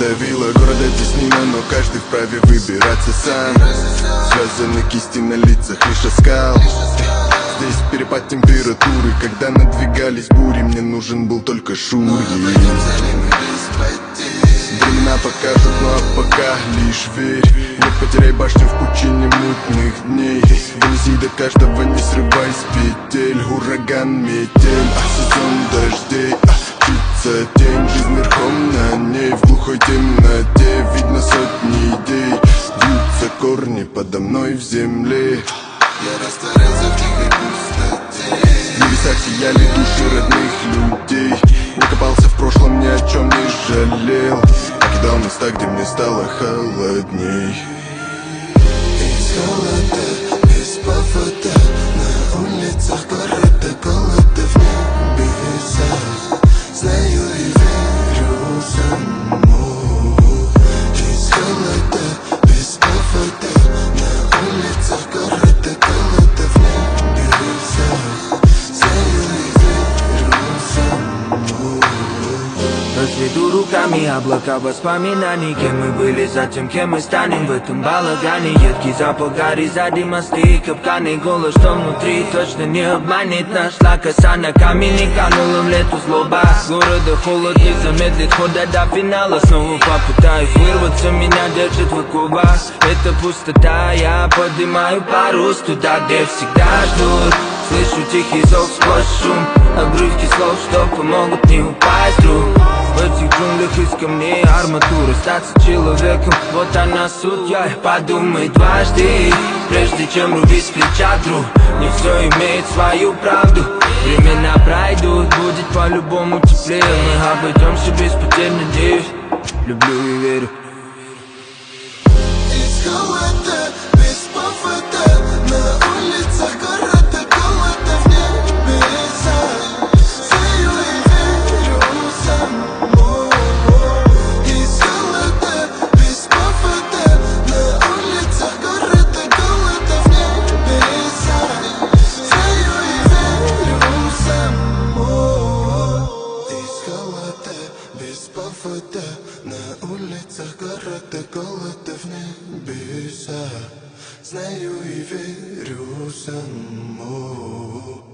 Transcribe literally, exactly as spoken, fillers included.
давила, города теснина, но каждый вправе выбираться сам. Связаны кисти на лицах, лишь оскал. Здесь перепад температуры, когда надвигались бури, мне нужен был только Шури. Времена покажут, ну а пока лишь верь. Не потеряй башню в пучине мутных дней. Донеси до каждого, не срывай с петель. Ураган, метель, а сезон дождей, а птица, тень, жизнь верхом на ней. В глухой темноте видно сотни идей. Вьются корни подо мной в земле. Я растворялся в тихой пустоте. В небесах сияли души родных людей. Не копался в прошлом, ни о чем не жалел. Покидал места, где мне стало холодней. Из холода, без повода, на улицах города голода, в небесах. Знаю и верю самому. Из холода, без повода, на улицах города голода, в небесах. Знаю и верю самому. Разведу руками облака воспоминаний. Кем мы были, затем кем мы станем в этом балагане. Едкий запах гари, сзади мосты, капканы. Голос, что внутри, точно не обманет. Нашла коса на камень и канула в лету злоба. Города холод не замедлит хода до финала. Снова попытаюсь вырваться, меня держит в оковах. Это пустота, я поднимаю парус туда, где всегда ждут. Слышу тихий зов сквозь шум, обрывки слов, что помогут не упасть вдруг. В этих джунглях из камней арматура, статься человеком, вот она суть. Я подумай дважды, прежде чем рубить с плеча друг. Не все имеет свою правду, времена пройдут, будет по-любому теплее. Мы обойдемся без потерь, надеюсь, люблю и верю. Из холода, без повода, на улицах города голода, в небесах. Знаю и верю самому. Из холода, без повода, на улицах города голода, в небесах. Знаю и верю самому. Из холода, без повода, на улицах города голода, в небесах. Знаю и верю самому.